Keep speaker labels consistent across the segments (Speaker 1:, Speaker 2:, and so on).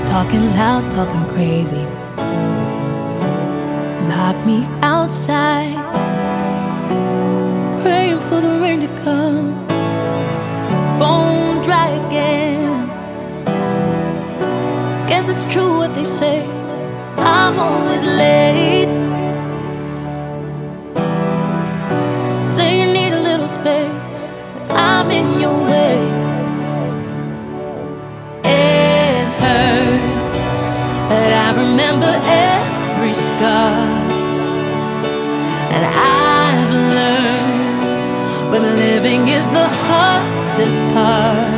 Speaker 1: talking loud, talking crazy. Lock me outside, praying for the rain to come. Bone dry again. Guess it's true what they say, I'm always late. Say you need a little space, but I'm in your way. It hurts, but I remember every scar. And I've learned when living is the hardest part.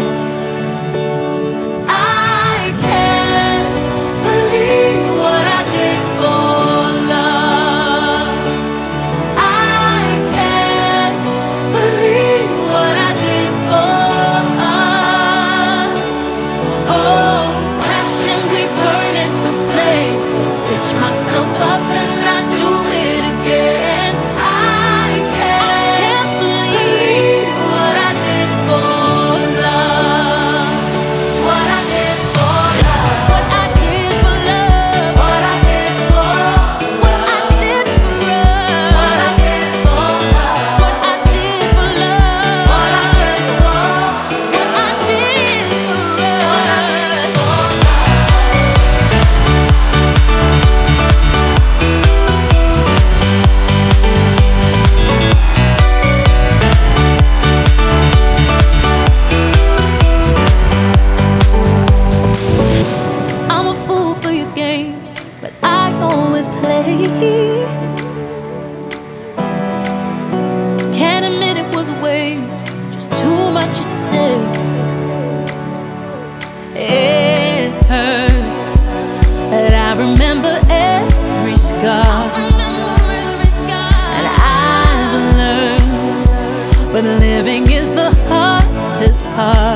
Speaker 1: I can't believe what I did for love. I can't believe what I did for us. Oh, crashing, we burn into flames. Stitch myself up and I do it again. I can't believe what I did for love. What I did for love. What I did for love. What I did for. What I did for us. What I did for love. What I did for love. What I did for. What I did for us. I'm a fool for your games, but I always play. Can't admit it was a waste, just too much at stake. It hurts, but I remember every scar. And I've learned when living is the hardest part.